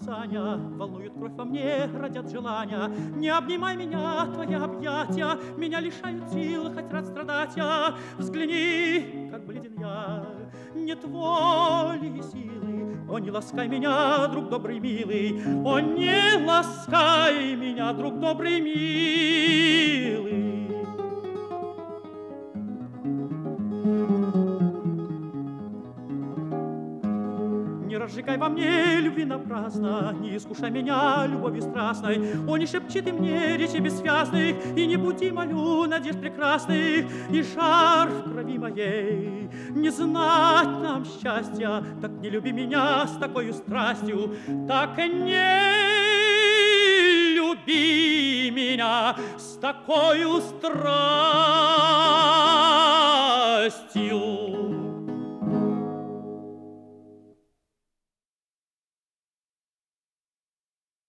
лапзания, волнует кровь во мне, родят желания. Не обнимай меня, твои объятия, меня лишают сил, хоть рад страдать я. Взгляни, как бледен я, нет воли и силы. О, не ласкай меня, друг добрый милый, о, не ласкай меня, друг добрый милый. Не разжигай во мне любви напрасно, не искушай меня любовью страстной. О, не шепчи ты мне речи бессвязных, и не буди, молю, надежд прекрасных. И жар в крови моей, не знать нам счастья, так не люби меня с такой страстью, так не люби меня с такой страстью.